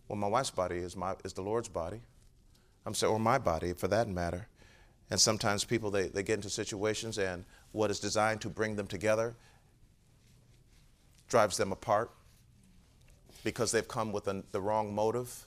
Well, my wife's body is the Lord's body. I'm saying, or my body for that matter. And sometimes people, they get into situations and what is designed to bring them together drives them apart because they've come with the wrong motive.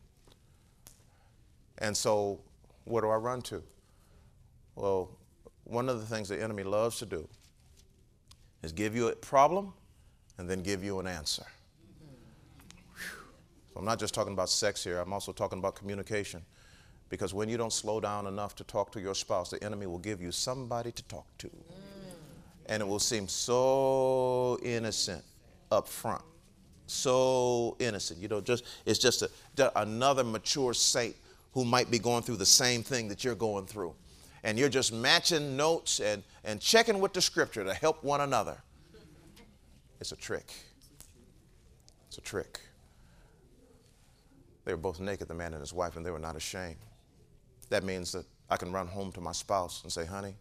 And so where do I run to? Well, one of the things the enemy loves to do is give you a problem and then give you an answer. So I'm not just talking about sex here. I'm also talking about communication. Because when you don't slow down enough to talk to your spouse, the enemy will give you somebody to talk to. And it will seem so innocent up front. So innocent. You know, it's just another mature saint who might be going through the same thing that you're going through. And you're just matching notes and checking with the scripture to help one another. It's a trick. It's a trick. They were both naked, the man and his wife, and they were not ashamed. That means that I can run home to my spouse and say, honey,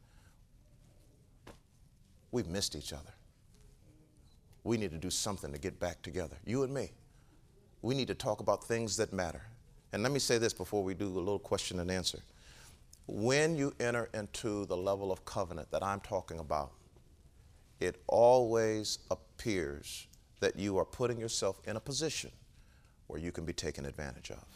we've missed each other. We need to do something to get back together, you and me. We need to talk about things that matter. And let me say this before we do a little question and answer. When you enter into the level of covenant that I'm talking about, it always appears that you are putting yourself in a position where you can be taken advantage of.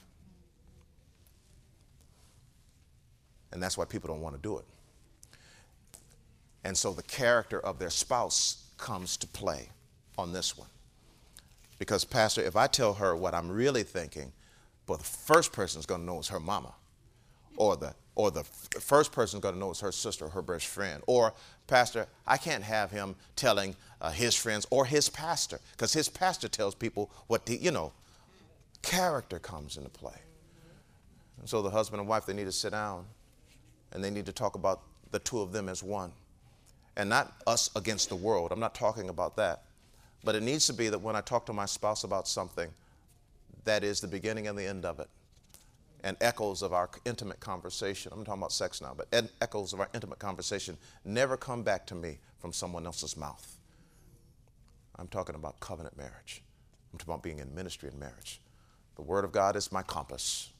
And that's why people don't want to do it. And so the character of their spouse comes to play on this one. Because, Pastor, if I tell her what I'm really thinking, well, the first person is going to know is her mama. Or the first person is going to know is her sister or her best friend. Or, Pastor, I can't have him telling his friends or his pastor. Because his pastor tells people what, character comes into play. And so the husband and wife, they need to sit down. And they need to talk about the two of them as one. And not us against the world. I'm not talking about that. But it needs to be that when I talk to my spouse about something, that is the beginning and the end of it. And echoes of our intimate conversation. I'm talking about sex now, but echoes of our intimate conversation never come back to me from someone else's mouth. I'm talking about covenant marriage. I'm talking about being in ministry and marriage. The Word of God is my compass.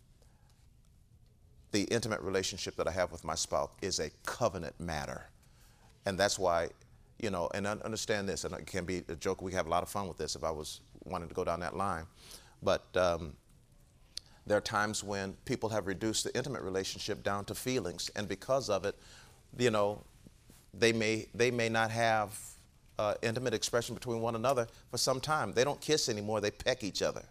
The intimate relationship that I have with my spouse is a covenant matter. And that's why, and understand this, and it can be a joke. We have a lot of fun with this if I was wanting to go down that line. But there are times when people have reduced the intimate relationship down to feelings. And because of it, they may not have intimate expression between one another for some time. They don't kiss anymore. They peck each other.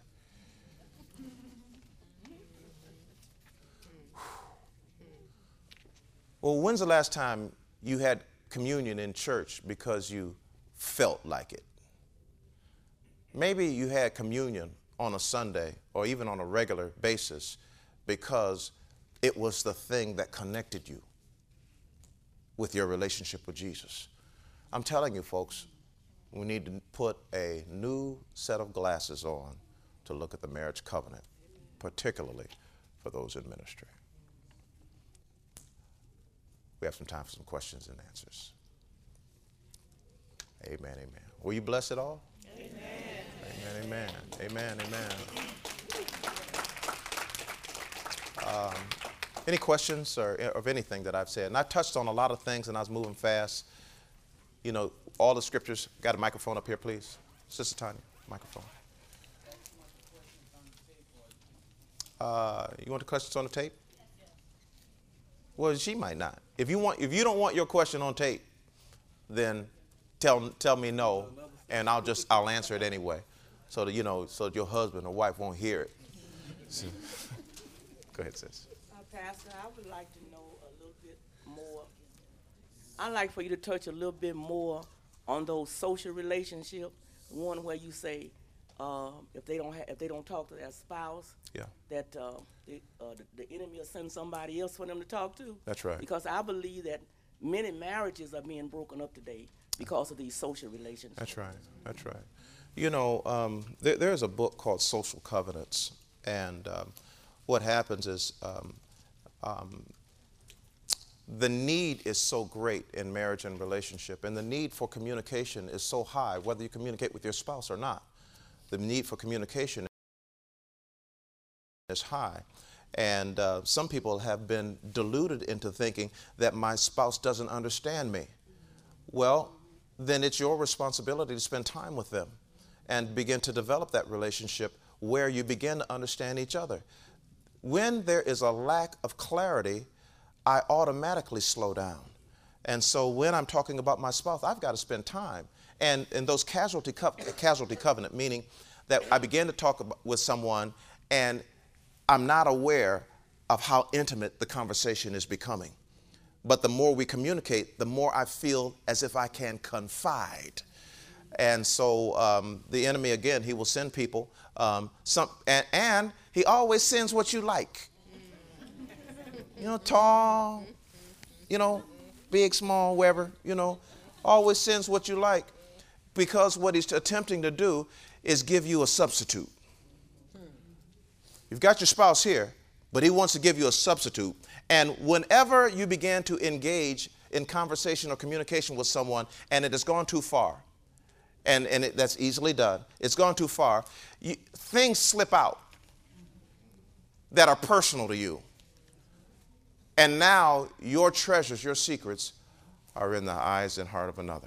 Well, when's the last time you had communion in church because you felt like it? Maybe you had communion on a Sunday or even on a regular basis because it was the thing that connected you with your relationship with Jesus. I'm telling you, folks, we need to put a new set of glasses on to look at the marriage covenant, particularly for those in ministry. We have some time for some questions and answers. Amen, amen. Were you blessed at all? Amen. Amen, amen, amen, amen. Any questions or of anything that I've said? And I touched on a lot of things and I was moving fast. All the scriptures. Got a microphone up here, please. Sister Tanya, microphone. You want the questions on the tape? Well, she might not. If you don't want your question on tape, then tell me no, and I'll answer it anyway, so that so that your husband or wife won't hear it. So, go ahead, sis. Pastor, I would like to know a little bit more. I'd like for you to touch a little bit more on those social relationships. One where you say if they don't talk to their spouse, yeah, that the enemy will send somebody else for them to talk to. That's right. Because I believe that many marriages are being broken up today because of these social relationships. That's right. That's right. There's a book called Social Covenants, and what happens is the need is so great in marriage and relationship, and the need for communication is so high, whether you communicate with your spouse or not. The need for communication is high. And some people have been deluded into thinking that my spouse doesn't understand me. Well, then it's your responsibility to spend time with them and begin to develop that relationship where you begin to understand each other. When there is a lack of clarity, I automatically slow down. And so when I'm talking about my spouse, I've got to spend time. And in those casualty covenant, meaning that I begin to talk with someone and I'm not aware of how intimate the conversation is becoming. But the more we communicate, the more I feel as if I can confide. And so the enemy, again, he will send people, and he always sends what you like. You know, tall, you know, big, small, wherever, you know, always sends what you like, because what he's attempting to do is give you a substitute. You've got your spouse here, but he wants to give you a substitute. And whenever you begin to engage in conversation or communication with someone and it has gone too far, and that's easily done, it's gone too far, things slip out that are personal to you. And now your treasures, your secrets are in the eyes and heart of another.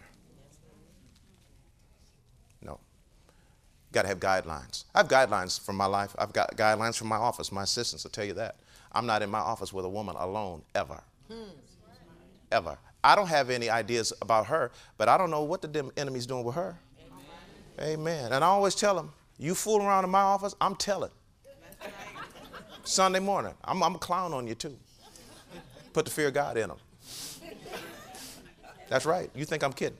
No. Got to have guidelines. I have guidelines for my life. I've got guidelines for my office. My assistants will tell you that. I'm not in my office with a woman alone, ever. Ever. I don't have any ideas about her, but I don't know what the enemy's doing with her. Amen. And I always tell them, you fool around in my office, I'm telling. Sunday morning, I'm a clown on you too. Put the fear of God in them. That's right. You think I'm kidding.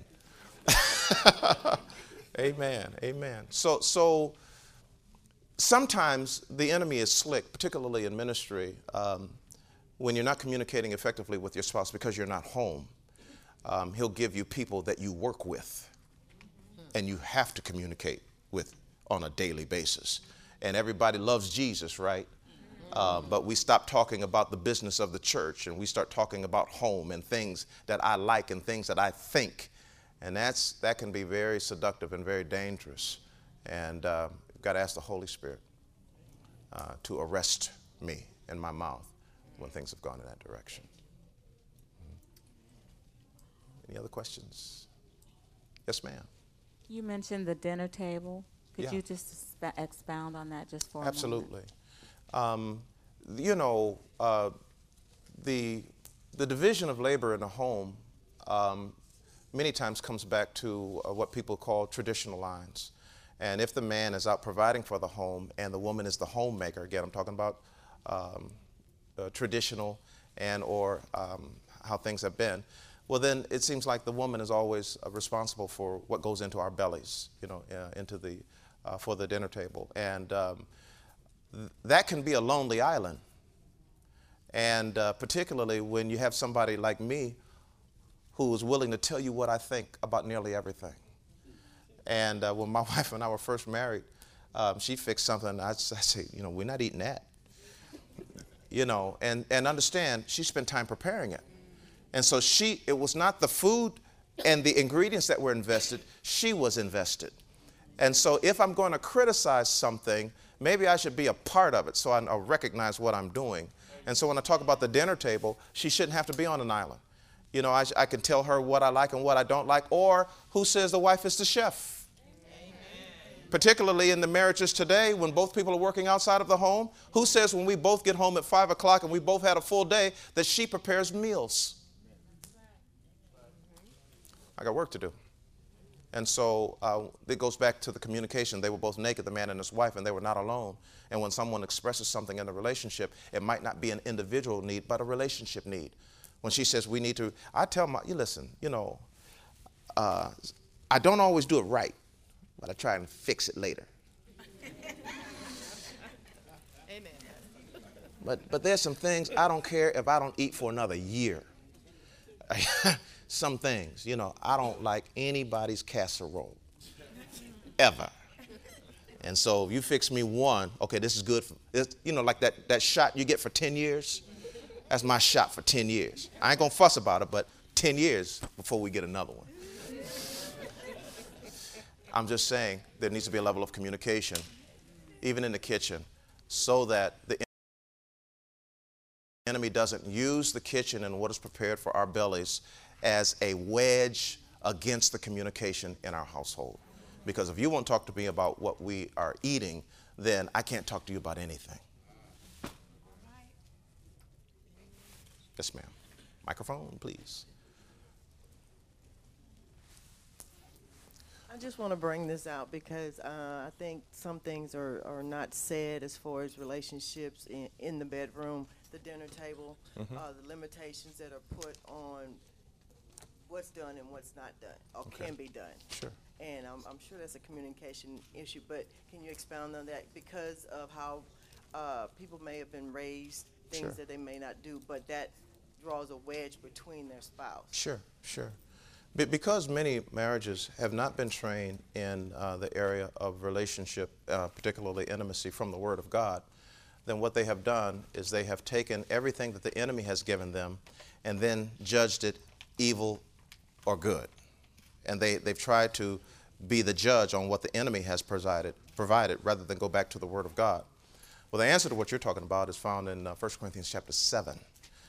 Amen. Amen. So sometimes the enemy is slick, particularly in ministry, when you're not communicating effectively with your spouse because you're not home. He'll give you people that you work with and you have to communicate with on a daily basis. And everybody loves Jesus, right? But we stop talking about the business of the church and we start talking about home and things that I like and things that I think. And that can be very seductive and very dangerous. And you've got to ask the Holy Spirit to arrest me in my mouth when things have gone in that direction. Any other questions? Yes, ma'am. You mentioned the dinner table. Could Yeah. you just expound on that just for a moment? Absolutely. You know, the division of labor in a home many times comes back to what people call traditional lines. And if the man is out providing for the home and the woman is the homemaker, again, I'm talking about traditional and or how things have been, well, then it seems like the woman is always responsible for what goes into our bellies, you know, into the for the dinner table. And that can be a lonely island. And particularly when you have somebody like me who is willing to tell you what I think about nearly everything. And when my wife and I were first married, she fixed something. I say, you know, we're not eating that. You know, and understand, she spent time preparing it. And so it was not the food and the ingredients that were invested, she was invested. And so if I'm going to criticize something, maybe I should be a part of it so I recognize what I'm doing. And so when I talk about the dinner table, she shouldn't have to be on an island. You know, I can tell her what I like and what I don't like, or who says the wife is the chef. Amen. Particularly in the marriages today, when both people are working outside of the home, who says when we both get home at 5 o'clock and we both had a full day that she prepares meals? I got work to do. And so it goes back to the communication. They were both naked, the man and his wife, and they were not alone. And when someone expresses something in a relationship, it might not be an individual need, but a relationship need. When she says we need to, I tell you listen, you know, I don't always do it right, but I try and fix it later. Amen. But there's some things I don't care if I don't eat for another year. Some things, you know, I don't like anybody's casserole, ever. And so if you fix me one, okay, this is good. You know, like that shot you get for 10 years, that's my shot for 10 years. I ain't gonna fuss about it, but 10 years before we get another one. I'm just saying there needs to be a level of communication, even in the kitchen, so that the enemy doesn't use the kitchen and what is prepared for our bellies as a wedge against the communication in our household. Because if you won't talk to me about what we are eating, then I can't talk to you about anything. Yes, ma'am. Microphone, please. I just want to bring this out because I think some things are not said as far as relationships in the bedroom, the dinner table, the limitations that are put on what's done and what's not done or can be done. Sure. And I'm sure that's a communication issue, but can you expound on that? Because of how people may have been raised, things Sure. that they may not do, but that draws a wedge between their spouse. Sure, sure. Because many marriages have not been trained in the area of relationship, particularly intimacy from the Word of God, then what they have done is they have taken everything that the enemy has given them and then judged it evil or good. And they've tried to be the judge on what the enemy has provided rather than go back to the Word of God. Well, the answer to what you're talking about is found in 1 Corinthians chapter 7.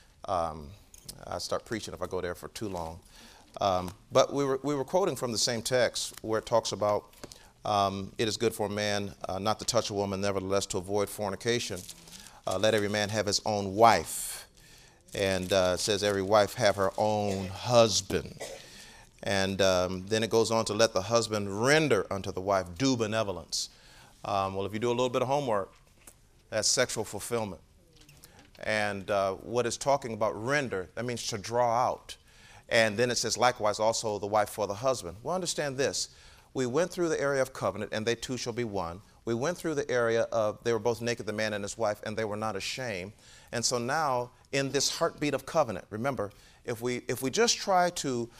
I start preaching if I go there for too long. But we were quoting from the same text where it talks about it is good for a man not to touch a woman, nevertheless to avoid fornication. Let every man have his own wife. And it says every wife have her own husband. And then it goes on to let the husband render unto the wife due benevolence. Well, if you do a little bit of homework, that's sexual fulfillment. And what it's talking about render, that means to draw out. And then it says likewise also the wife for the husband. Well, understand this. We went through the area of covenant, and they two shall be one. We went through the area of they were both naked, the man and his wife, and they were not ashamed. And so now in this heartbeat of covenant, remember, if we just try to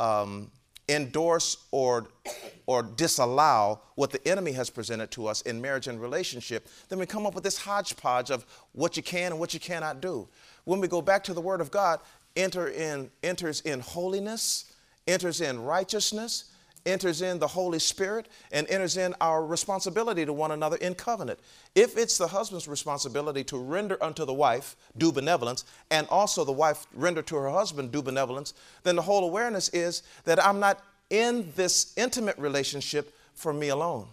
endorse or disallow what the enemy has presented to us in marriage and relationship, then we come up with this hodgepodge of what you can and what you cannot do. When we go back to the Word of God, enters in holiness, enters in righteousness, enters in the Holy Spirit, and enters in our responsibility to one another in covenant. If it's the husband's responsibility to render unto the wife due benevolence, and also the wife render to her husband due benevolence, then the whole awareness is that I'm not in this intimate relationship for me alone.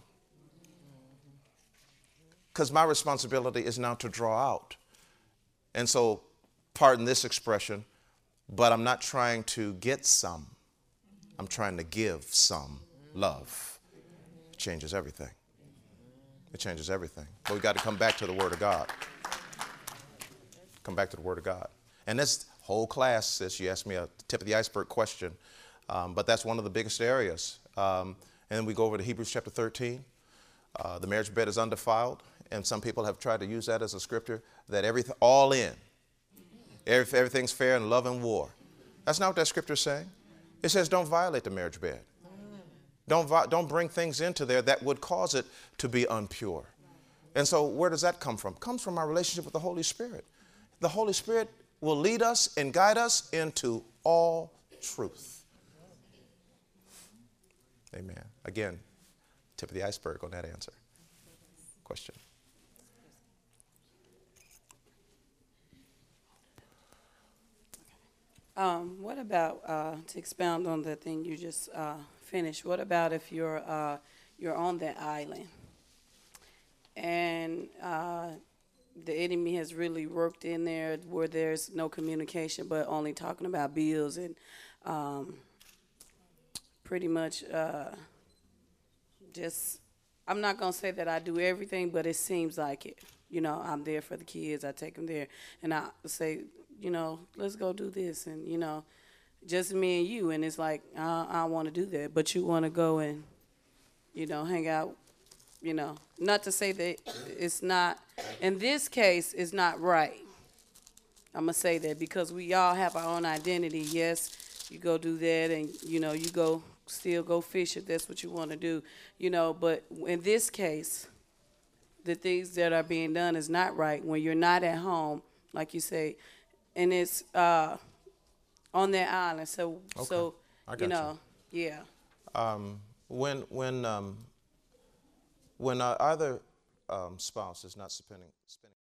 Because my responsibility is now to draw out. And so, pardon this expression, but I'm not trying to get some. I'm trying to give some love. It changes everything. It changes everything. But we've got to come back to the Word of God. Come back to the Word of God. And this whole class, sis, you asked me a tip of the iceberg question, but that's one of the biggest areas. And then we go over to Hebrews chapter 13. The marriage bed is undefiled, and some people have tried to use that as a scripture, that everything, all in. Everything's fair in love and war. That's not what that scripture is saying. It says don't violate the marriage bed. Don't bring things into there that would cause it to be impure. And so where does that come from? It comes from our relationship with the Holy Spirit. The Holy Spirit will lead us and guide us into all truth. Amen. Again, tip of the iceberg on that answer. Question. What about, to expound on the thing you just finished, what about if you're on that island and the enemy has really worked in there where there's no communication but only talking about bills and pretty much just, I'm not going to say that I do everything, but it seems like it. You know, I'm there for the kids. I take them there and I say, you know, let's go do this. And, you know, just me and you. And it's like, I want to do that. But you want to go and, you know, hang out, you know. Not to say that it's not, in this case, it's not right. I'm going to say that because we all have our own identity. Yes, you go do that and, you know, you go still go fish if that's what you want to do. You know, but in this case, the things that are being done is not right when you're not at home, like you say, and it's on that island. So, Okay. so I got you know, yeah. When either spouse is not spending